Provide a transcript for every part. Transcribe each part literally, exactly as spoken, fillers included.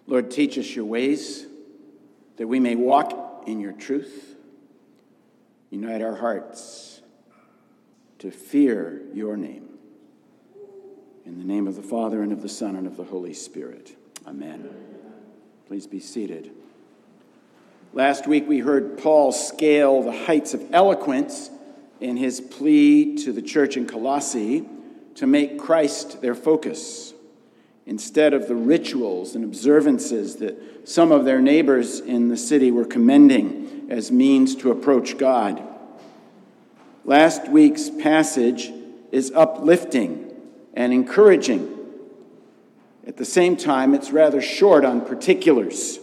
Lord, teach us your ways, that we may walk in your truth. Unite our hearts to fear your name. In the name of the Father, and of the Son, and of the Holy Spirit. Amen. Please be seated. Last week we heard Paul scale the heights of eloquence in his plea to the church in Colossae to make Christ their focus, instead of the rituals and observances that some of their neighbors in the city were commending as means to approach God. Last week's passage is uplifting and encouraging. At the same time, it's rather short on particulars.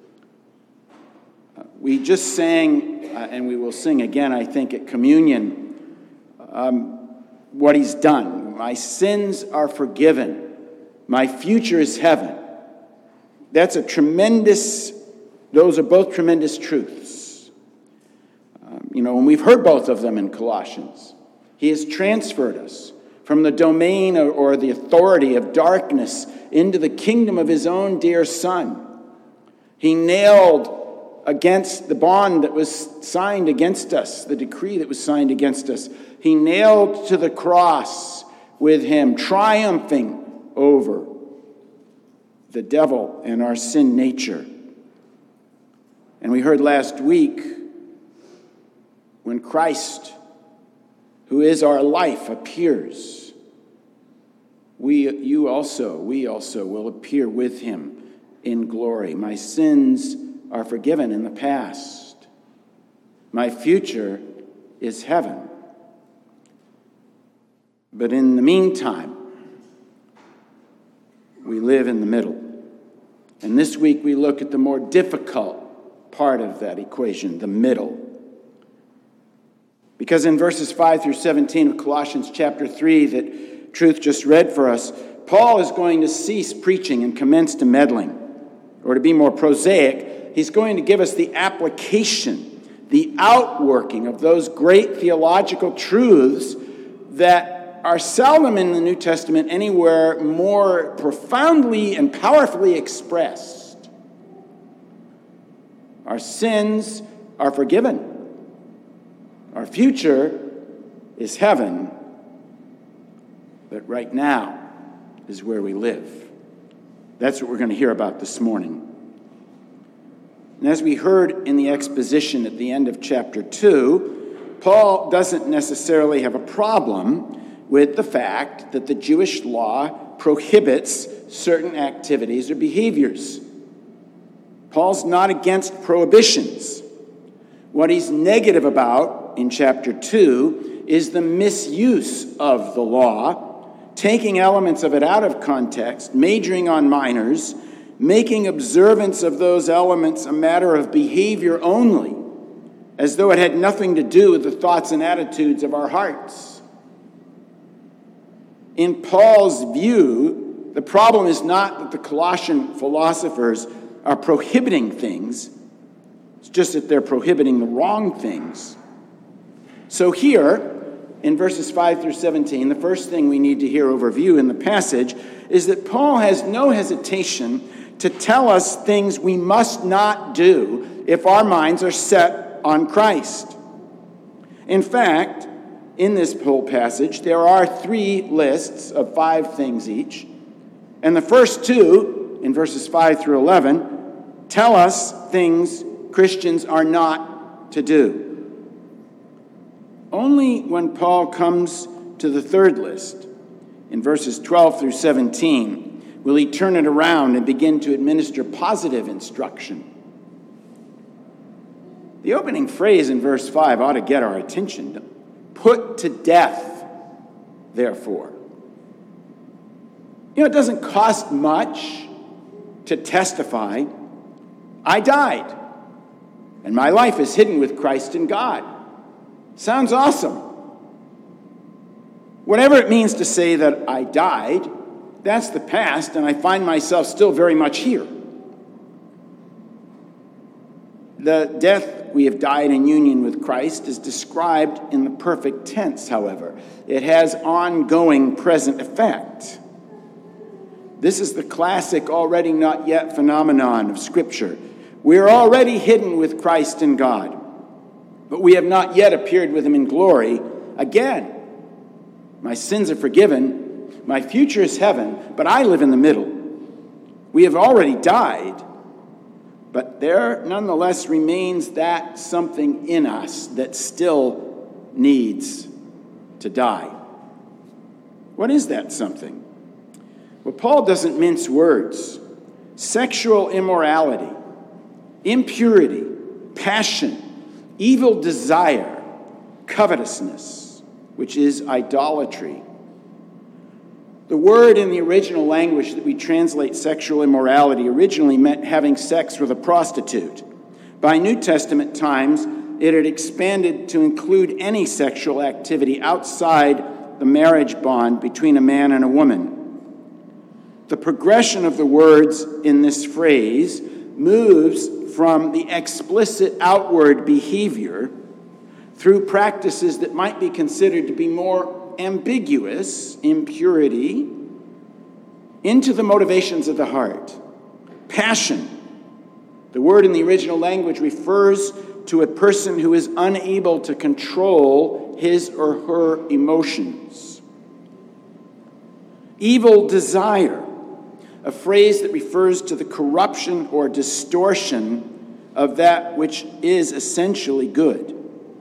Uh, we just sang, uh, and we will sing again, I think, at communion, um, what he's done. My sins are forgiven. My future is heaven. That's a tremendous, those are both tremendous truths. Um, you know, and we've heard both of them in Colossians. He has transferred us from the domain or, or the authority of darkness into the kingdom of his own dear Son. He nailed against the bond that was signed against us, the decree that was signed against us. He nailed to the cross with him, triumphing over the devil and our sin nature. And we heard last week, when Christ, who is our life, appears, we, you also, we also will appear with him in glory. My sins are forgiven in the past. My future is heaven. But in the meantime, we live in the middle. And this week we look at the more difficult part of that equation, the middle. Because in verses five through seventeen of Colossians chapter three that Truth just read for us, Paul is going to cease preaching and commence to meddling. Or to be more prosaic, he's going to give us the application, the outworking of those great theological truths that are seldom in the New Testament anywhere more profoundly and powerfully expressed. Our sins are forgiven. Our future is heaven, but right now is where we live. That's what we're going to hear about this morning. And as we heard in the exposition at the end of chapter two, Paul doesn't necessarily have a problem with the fact that the Jewish law prohibits certain activities or behaviors. Paul's not against prohibitions. What he's negative about in chapter two is the misuse of the law, taking elements of it out of context, majoring on minors, making observance of those elements a matter of behavior only, as though it had nothing to do with the thoughts and attitudes of our hearts. In Paul's view, the problem is not that the Colossian philosophers are prohibiting things. It's just that they're prohibiting the wrong things. So here, in verses five through seventeen, the first thing we need to hear overview in the passage is that Paul has no hesitation to tell us things we must not do if our minds are set on Christ. In fact, in this whole passage, there are three lists of five things each. And the first two, in verses five through eleven, tell us things Christians are not to do. Only when Paul comes to the third list, in verses twelve through seventeen, will he turn it around and begin to administer positive instruction. The opening phrase in verse five ought to get our attention. Put to death, therefore. You know, it doesn't cost much to testify, I died, and my life is hidden with Christ in God. Sounds awesome. Whatever it means to say that I died, that's the past, and I find myself still very much here. The death we have died in union with Christ is described in the perfect tense, however. It has ongoing present effect. This is the classic already not yet phenomenon of Scripture. We are already hidden with Christ in God, but we have not yet appeared with him in glory. Again, my sins are forgiven, my future is heaven, but I live in the middle. We have already died, but there nonetheless remains that something in us that still needs to die. What is that something? Well, Paul doesn't mince words. Sexual immorality, impurity, passion, evil desire, covetousness, which is idolatry. The word in the original language that we translate sexual immorality originally meant having sex with a prostitute. By New Testament times, it had expanded to include any sexual activity outside the marriage bond between a man and a woman. The progression of the words in this phrase moves from the explicit outward behavior through practices that might be considered to be more ambiguous, impurity, into the motivations of the heart. Passion. The word in the original language refers to a person who is unable to control his or her emotions. Evil desire. A phrase that refers to the corruption or distortion of that which is essentially good.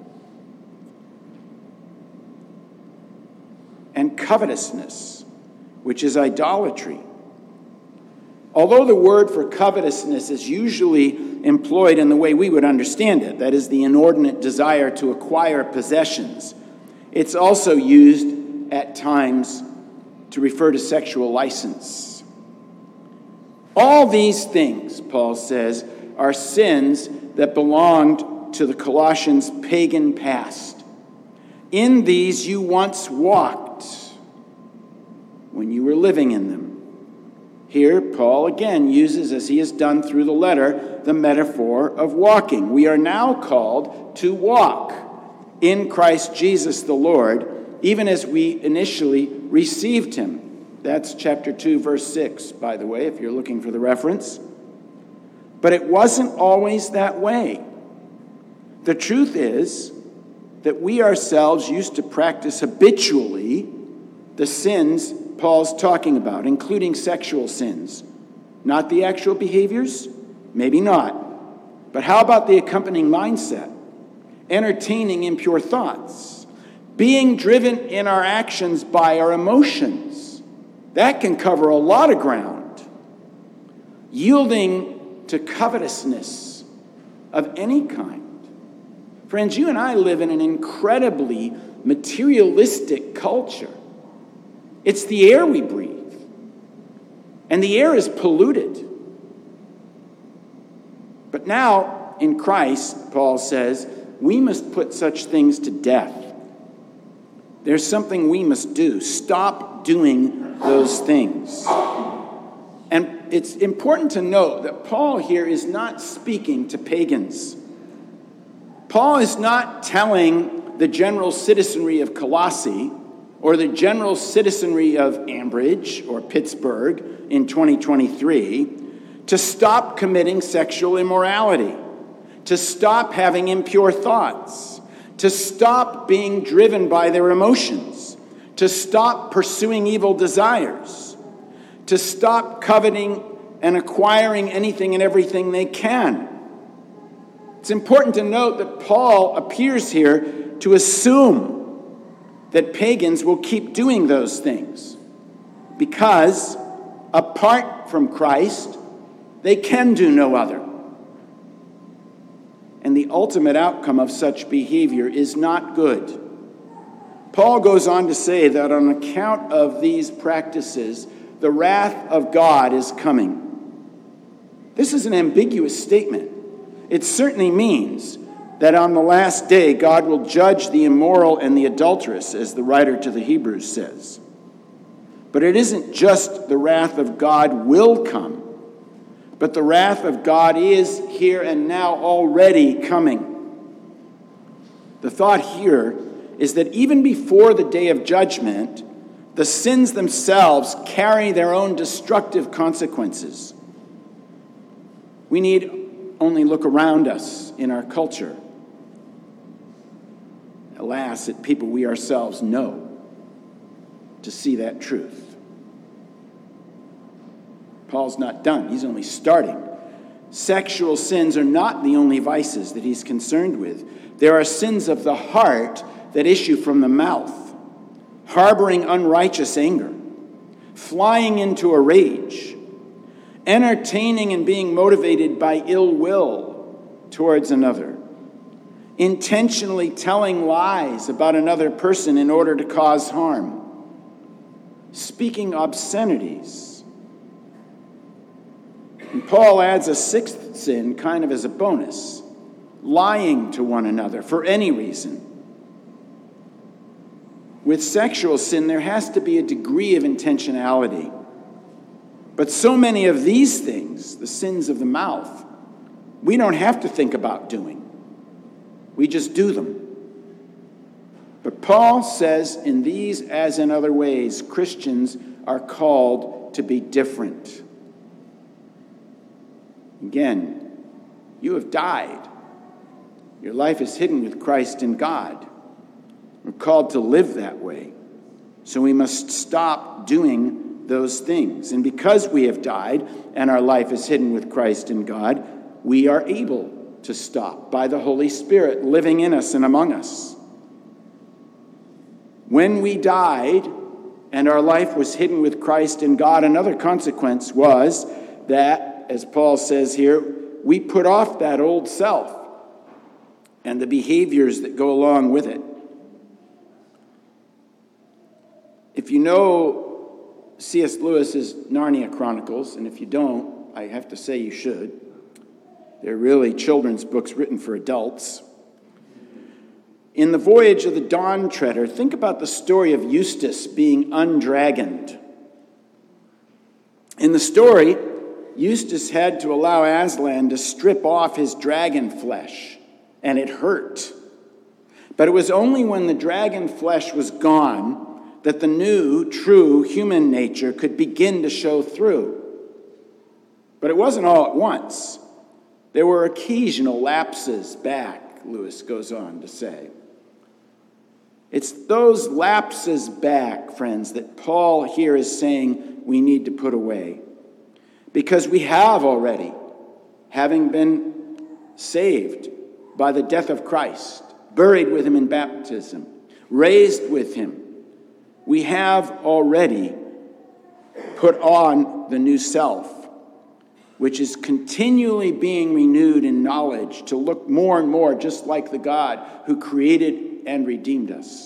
And covetousness, which is idolatry. Although the word for covetousness is usually employed in the way we would understand it, that is, the inordinate desire to acquire possessions, it's also used at times to refer to sexual license. All these things, Paul says, are sins that belonged to the Colossians' pagan past. In these you once walked when you were living in them. Here, Paul again uses, as he has done through the letter, the metaphor of walking. We are now called to walk in Christ Jesus the Lord, even as we initially received him. That's chapter two, verse six, by the way, if you're looking for the reference. But it wasn't always that way. The truth is that we ourselves used to practice habitually the sins Paul's talking about, including sexual sins. Not the actual behaviors? Maybe not. But how about the accompanying mindset? Entertaining impure thoughts. Being driven in our actions by our emotions. That can cover a lot of ground. Yielding to covetousness of any kind. Friends, you and I live in an incredibly materialistic culture. It's the air we breathe. And the air is polluted. But now, in Christ, Paul says, we must put such things to death. There's something we must do. Stop doing those things. And it's important to note that Paul here is not speaking to pagans. Paul is not telling the general citizenry of Colossae or the general citizenry of Ambridge or Pittsburgh in twenty twenty-three to stop committing sexual immorality, to stop having impure thoughts, to stop being driven by their emotions, to stop pursuing evil desires, to stop coveting and acquiring anything and everything they can. It's important to note that Paul appears here to assume that pagans will keep doing those things because apart from Christ, they can do no other. And the ultimate outcome of such behavior is not good. Paul goes on to say that on account of these practices, the wrath of God is coming. This is an ambiguous statement. It certainly means that on the last day, God will judge the immoral and the adulterous, as the writer to the Hebrews says. But it isn't just the wrath of God will come, but the wrath of God is here and now already coming. The thought here is that even before the day of judgment, The sins themselves carry their own destructive consequences. We need only look around us in our culture, alas, at people we ourselves know, to see that truth. Paul's not done. He's only starting. Sexual sins are not the only vices that he's concerned with. There are sins of the heart that issue from the mouth, harboring unrighteous anger, flying into a rage, entertaining and being motivated by ill will towards another, intentionally telling lies about another person in order to cause harm, speaking obscenities. And Paul adds a sixth sin kind of as a bonus, lying to one another for any reason. With sexual sin, there has to be a degree of intentionality. But so many of these things, the sins of the mouth, we don't have to think about doing. We just do them. But Paul says in these as in other ways, Christians are called to be different. Again, you have died. Your life is hidden with Christ in God. We're called to live that way. So we must stop doing those things. And because we have died and our life is hidden with Christ in God, we are able to stop by the Holy Spirit living in us and among us. When we died and our life was hidden with Christ in God, another consequence was that, as Paul says here, we put off that old self and the behaviors that go along with it. If you know C S Lewis's Narnia Chronicles, and if you don't, I have to say you should. They're really children's books written for adults. In The Voyage of the Dawn Treader, think about the story of Eustace being undragoned. In the story, Eustace had to allow Aslan to strip off his dragon flesh, and it hurt. But it was only when the dragon flesh was gone that the new, true human nature could begin to show through. But it wasn't all at once. There were occasional lapses back, Lewis goes on to say. It's those lapses back, friends, that Paul here is saying we need to put away. Because we have already, having been saved by the death of Christ, buried with him in baptism, raised with him, we have already put on the new self, which is continually being renewed in knowledge to look more and more just like the God who created and redeemed us.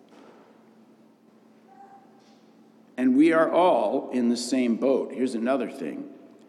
And we are all in the same boat. Here's another thing.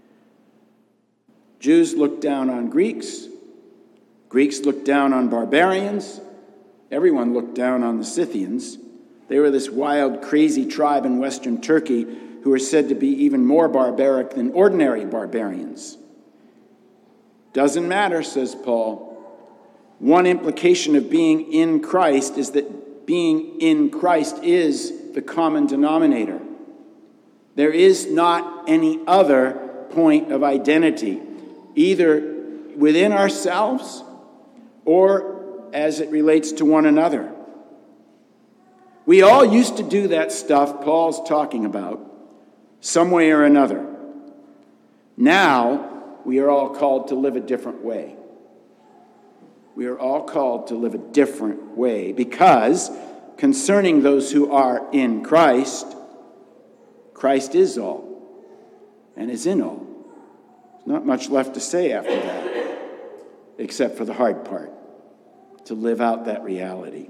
Jews look down on Greeks. Greeks look down on barbarians. Everyone looked down on the Scythians. They were this wild, crazy tribe in western Turkey who were said to be even more barbaric than ordinary barbarians. Doesn't matter, says Paul. One implication of being in Christ is that being in Christ is the common denominator. There is not any other point of identity, either within ourselves or as it relates to one another. We all used to do that stuff Paul's talking about, some way or another. Now, we are all called to live a different way. We are all called to live a different way because concerning those who are in Christ, Christ is all and is in all. There's not much left to say after that, except for the hard part, to live out that reality.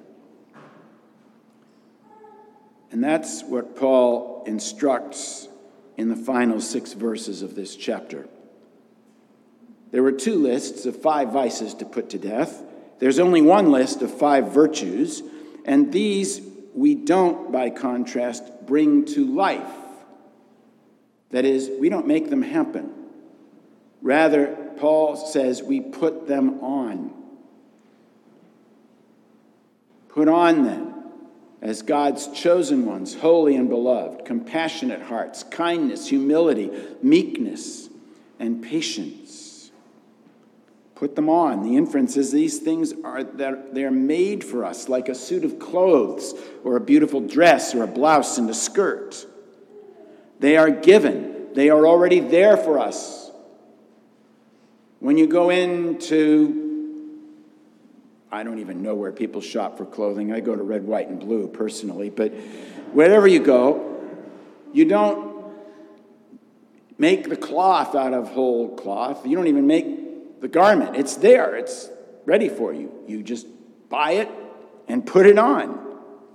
And that's what Paul instructs in the final six verses of this chapter. There were two lists of five vices to put to death. There's only one list of five virtues, and these we don't, by contrast, bring to life. That is, we don't make them happen. Rather, Paul says we put them on. Put on then as God's chosen ones, holy and beloved, compassionate hearts, kindness, humility, meekness, and patience. Put them on. The inference is these things are that they're made for us, like a suit of clothes or a beautiful dress or a blouse and a skirt. They are given. They are already there for us. When you go into, I don't even know where people shop for clothing. I go to Red, White, and Blue personally, but wherever you go, you don't make the cloth out of whole cloth. You don't even make the garment. It's there. It's ready for you. You just buy it and put it on.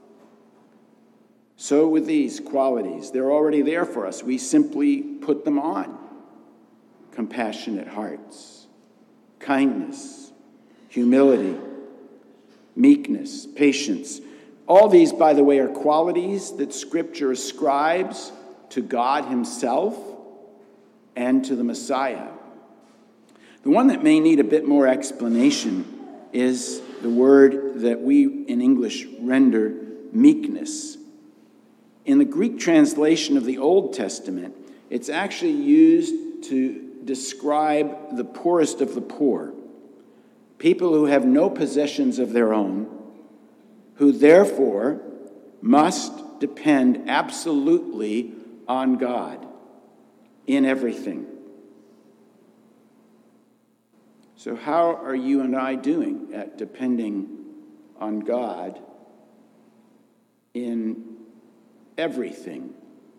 So with these qualities, they're already there for us. We simply put them on. Compassionate hearts, kindness, humility, meekness, patience. All these, by the way, are qualities that Scripture ascribes to God himself and to the Messiah. The one that may need a bit more explanation is the word that we in English render meekness. In the Greek translation of the Old Testament, it's actually used to describe the poorest of the poor, people who have no possessions of their own, who therefore must depend absolutely on God in everything. So how are you and I doing at depending on God in everything?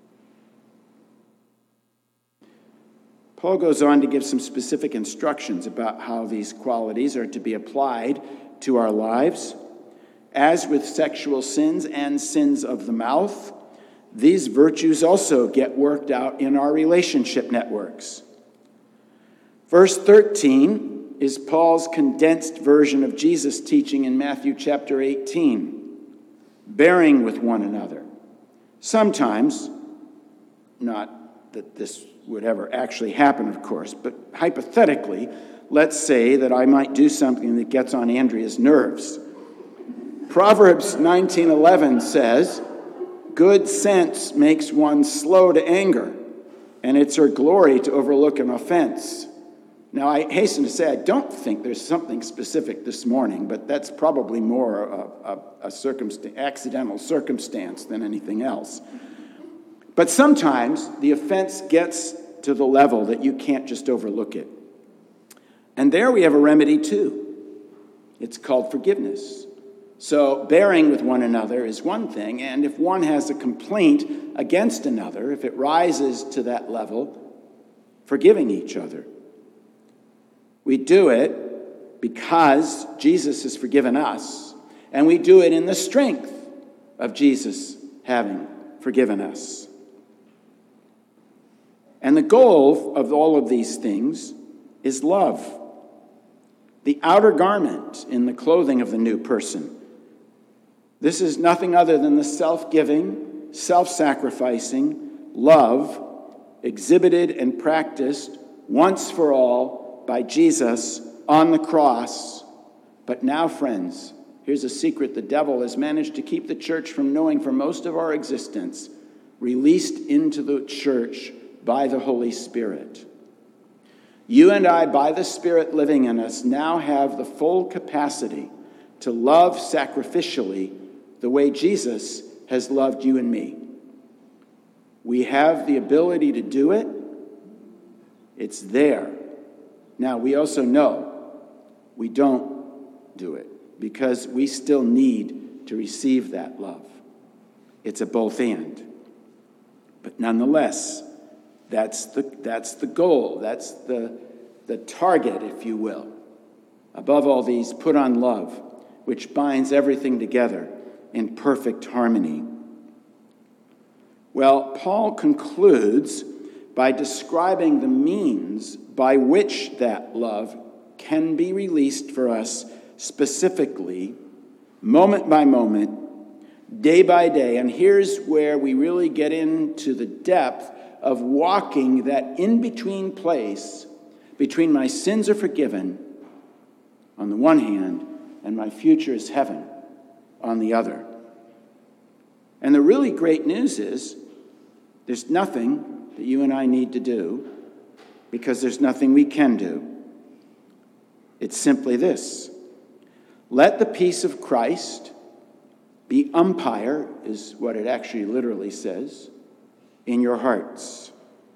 Paul goes on to give some specific instructions about how these qualities are to be applied to our lives. As with sexual sins and sins of the mouth, these virtues also get worked out in our relationship networks. Verse thirteen is Paul's condensed version of Jesus' teaching in Matthew chapter eighteen, bearing with one another. Sometimes, not that this would ever actually happen, of course, but hypothetically, let's say that I might do something that gets on Andrea's nerves. Proverbs nineteen eleven says, "Good sense makes one slow to anger, and it's her glory to overlook an offense." Now, I hasten to say I don't think there's something specific this morning, but that's probably more a, a, a circumst- accidental circumstance than anything else. But sometimes the offense gets to the level that you can't just overlook it. And there we have a remedy too. It's called forgiveness. So bearing with one another is one thing, and if one has a complaint against another, if it rises to that level, forgiving each other. We do it because Jesus has forgiven us, and we do it in the strength of Jesus having forgiven us. And the goal of all of these things is love, the outer garment in the clothing of the new person. This is nothing other than the self-giving, self-sacrificing love exhibited and practiced once for all by Jesus on the cross. But now, friends, here's a secret the devil has managed to keep the church from knowing for most of our existence, released into the church by the Holy Spirit. You and I, by the Spirit living in us, now have the full capacity to love sacrificially the way Jesus has loved you and me. We have the ability to do it. It's there. Now, we also know we don't do it because we still need to receive that love. It's a both and. But nonetheless, that's the, that's the goal. That's the, the target, if you will. Above all these, put on love, which binds everything together in perfect harmony. Well, Paul concludes by describing the means by which that love can be released for us specifically, moment by moment, day by day. And here's where we really get into the depth of walking that in-between place between my sins are forgiven on the one hand and my future is heaven on the other. And the really great news is there's nothing that you and I need to do because there's nothing we can do. It's simply this. Let the peace of Christ be umpire, is what it actually literally says, in your hearts.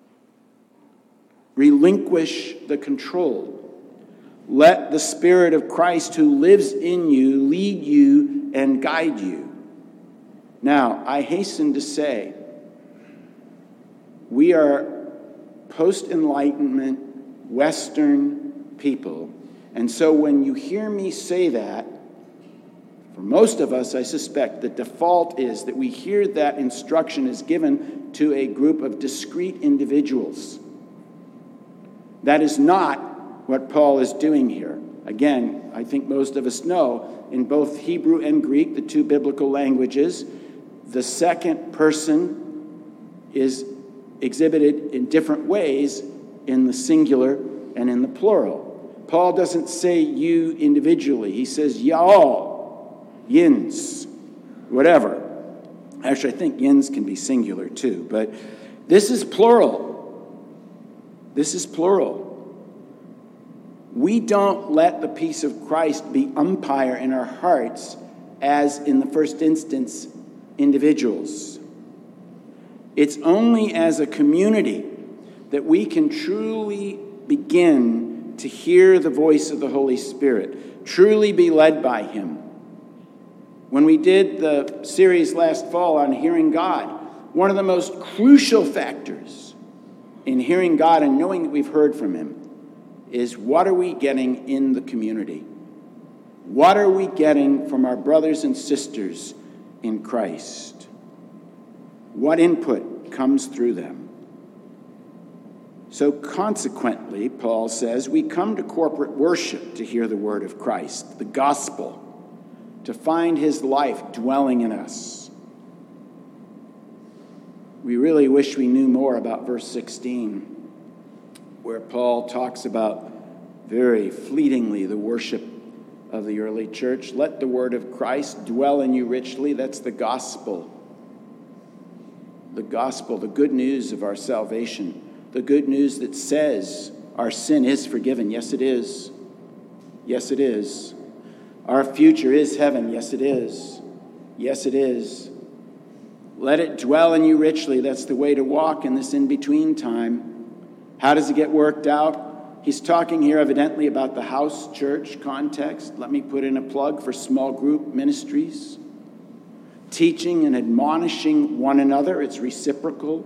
Relinquish the control. Let the Spirit of Christ who lives in you lead you and guide you. Now, I hasten to say, we are post-Enlightenment Western people. And so when you hear me say that, for most of us, I suspect the default is that we hear that instruction is given to a group of discrete individuals. That is not what Paul is doing here. Again, I think most of us know, in both Hebrew and Greek, the two biblical languages, the second person is exhibited in different ways in the singular and in the plural. Paul doesn't say you individually. He says y'all, yins, whatever. Actually, I think yins can be singular too, but this is plural. This is plural. We don't let the peace of Christ be umpire in our hearts as, in the first instance, individuals. It's only as a community that we can truly begin to hear the voice of the Holy Spirit, truly be led by Him. When we did the series last fall on hearing God, one of the most crucial factors in hearing God and knowing that we've heard from Him is what are we getting in the community? What are we getting from our brothers and sisters in Christ? What input comes through them? So consequently, Paul says, we come to corporate worship to hear the word of Christ, the gospel, to find His life dwelling in us. We really wish we knew more about verse sixteen, where Paul talks about very fleetingly the worship of the early church. Let the word of Christ dwell in you richly. That's the gospel. The gospel, the good news of our salvation. The good news that says our sin is forgiven. Yes, it is. Yes, it is. Our future is heaven. Yes, it is. Yes, it is. Let it dwell in you richly. That's the way to walk in this in-between time. How does it get worked out? He's talking here evidently about the house church context. Let me put in a plug for small group ministries. Teaching and admonishing one another. It's reciprocal.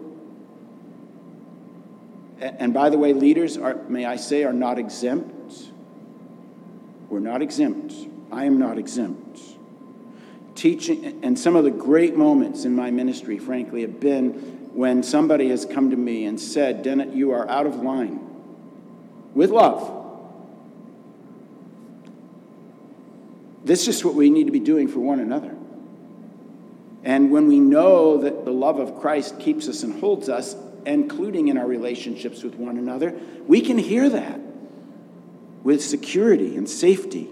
And by the way, leaders, are, may I say, are not exempt. We're not exempt. I am not exempt. Teaching, and some of the great moments in my ministry, frankly, have been when somebody has come to me and said, Dennett, you are out of line. With love. This is just what we need to be doing for one another. And when we know that the love of Christ keeps us and holds us, including in our relationships with one another, we can hear that with security and safety.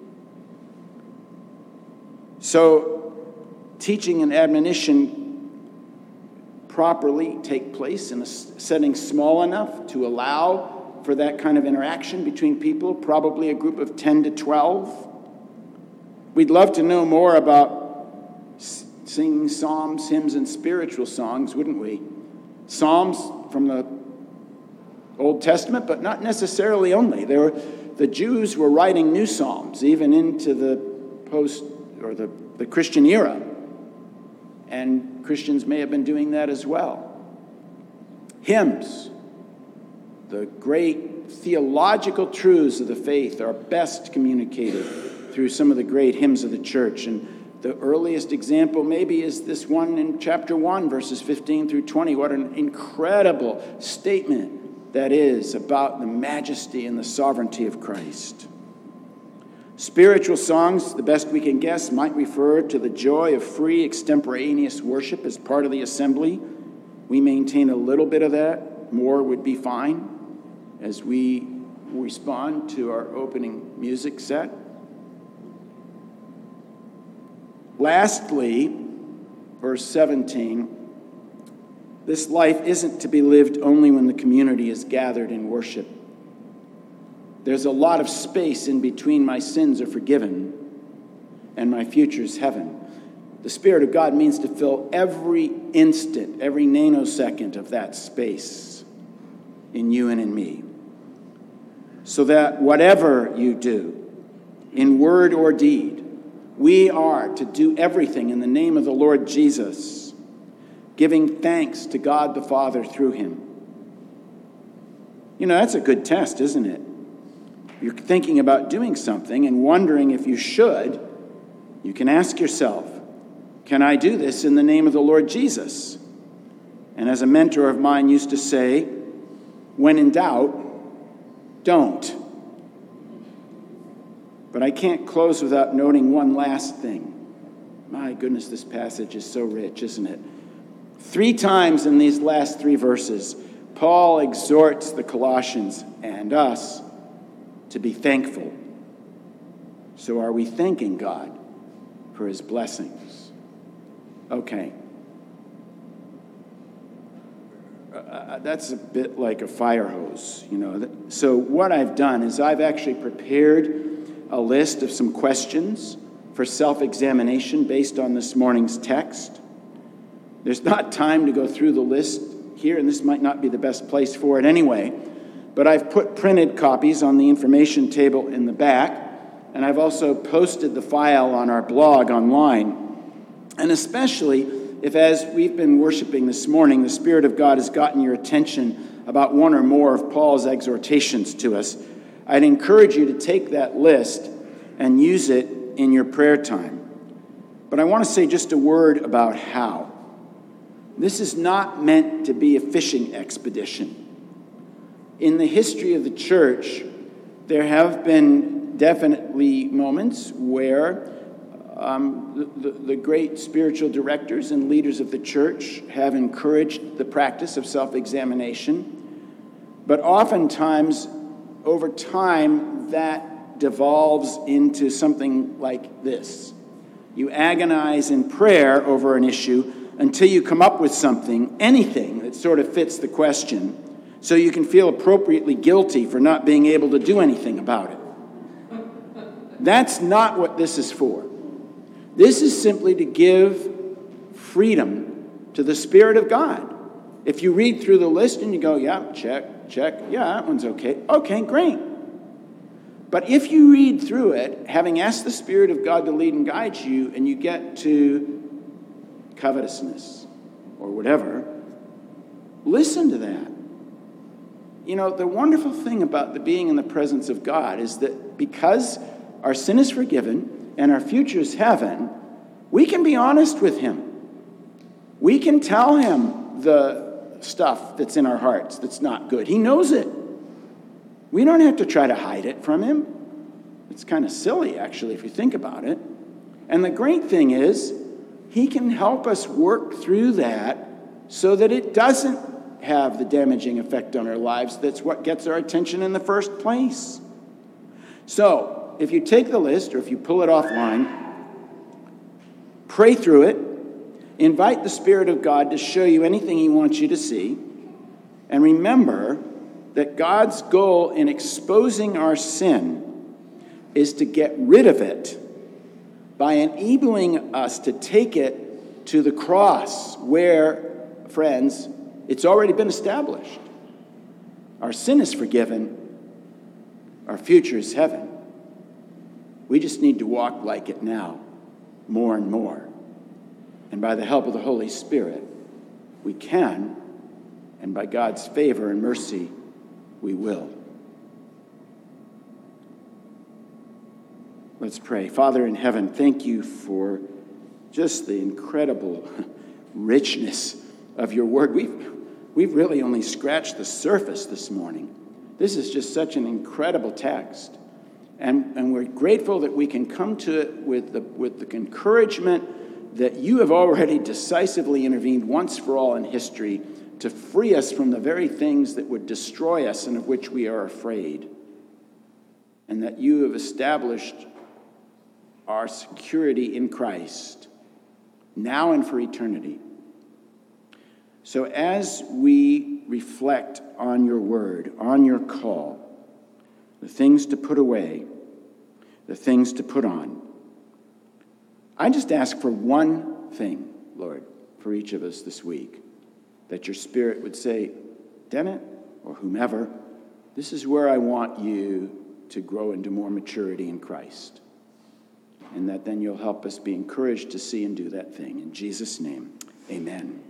So, teaching and admonition properly take place in a setting small enough to allow for that kind of interaction between people, probably a group of ten to twelve. We'd love to know more about singing psalms, hymns, and spiritual songs, wouldn't we? Psalms from the Old Testament, but not necessarily only. There were, the Jews were writing new psalms, even into the post or the, the Christian era. And Christians may have been doing that as well. Hymns, the great theological truths of the faith are best communicated through some of the great hymns of the church. And the earliest example maybe is this one in chapter one, verses fifteen through twenty. What an incredible statement that is about the majesty and the sovereignty of Christ. Spiritual songs, the best we can guess, might refer to the joy of free extemporaneous worship as part of the assembly. We maintain a little bit of that. More would be fine as we respond to our opening music set. Lastly, verse seventeen, this life isn't to be lived only when the community is gathered in worship. There's a lot of space in between my sins are forgiven and my future's heaven. The Spirit of God means to fill every instant, every nanosecond of that space in you and in me. So that whatever you do, in word or deed, we are to do everything in the name of the Lord Jesus, giving thanks to God the Father through him. You know, that's a good test, isn't it? You're thinking about doing something and wondering if you should. You can ask yourself, can I do this in the name of the Lord Jesus? And as a mentor of mine used to say, when in doubt, don't. But I can't close without noting one last thing. My goodness, this passage is so rich, isn't it? Three times in these last three verses, Paul exhorts the Colossians and us to be thankful. So are we thanking God for his blessings? Okay. Uh, that's a bit like a fire hose, you know. So what I've done is I've actually prepared a list of some questions for self-examination based on this morning's text. There's not time to go through the list here, and this might not be the best place for it anyway, but I've put printed copies on the information table in the back, and I've also posted the file on our blog online. And especially if, as we've been worshiping this morning, the Spirit of God has gotten your attention about one or more of Paul's exhortations to us, I'd encourage you to take that list and use it in your prayer time. But I want to say just a word about how. This is not meant to be a fishing expedition. In the history of the church, there have been definitely moments where um, the, the, the great spiritual directors and leaders of the church have encouraged the practice of self-examination. But oftentimes, over time, that devolves into something like this. You agonize in prayer over an issue until you come up with something, anything that sort of fits the question, so you can feel appropriately guilty for not being able to do anything about it. That's not what this is for. This is simply to give freedom to the Spirit of God. If you read through the list and you go, yeah, check, check, yeah, that one's okay. Okay, great. But if you read through it, having asked the Spirit of God to lead and guide you, and you get to covetousness or whatever, listen to that. You know, the wonderful thing about the being in the presence of God is that because our sin is forgiven and our future is heaven, we can be honest with him. We can tell him the stuff that's in our hearts that's not good. He knows it. We don't have to try to hide it from him. It's kind of silly, actually, if you think about it. And the great thing is, he can help us work through that so that it doesn't have the damaging effect on our lives that's what gets our attention in the first place. So, if you take the list, or if you pull it offline, pray through it, invite the Spirit of God to show you anything he wants you to see, and remember that God's goal in exposing our sin is to get rid of it by enabling us to take it to the cross where, friends, it's already been established. Our sin is forgiven. Our future is heaven. We just need to walk like it now, more and more. And by the help of the Holy Spirit, we can, and by God's favor and mercy, we will. Let's pray. Father in heaven, thank you for just the incredible richness of your word. We've, we've really only scratched the surface this morning. This is just such an incredible text. And, and we're grateful that we can come to it with the, with the encouragement that you have already decisively intervened once for all in history to free us from the very things that would destroy us and of which we are afraid. And that you have established our security in Christ, now and for eternity. So as we reflect on your word, on your call, the things to put away, the things to put on, I just ask for one thing, Lord, for each of us this week, that your Spirit would say, Dennett, or whomever, this is where I want you to grow into more maturity in Christ. And that then you'll help us be encouraged to see and do that thing. In Jesus' name, amen.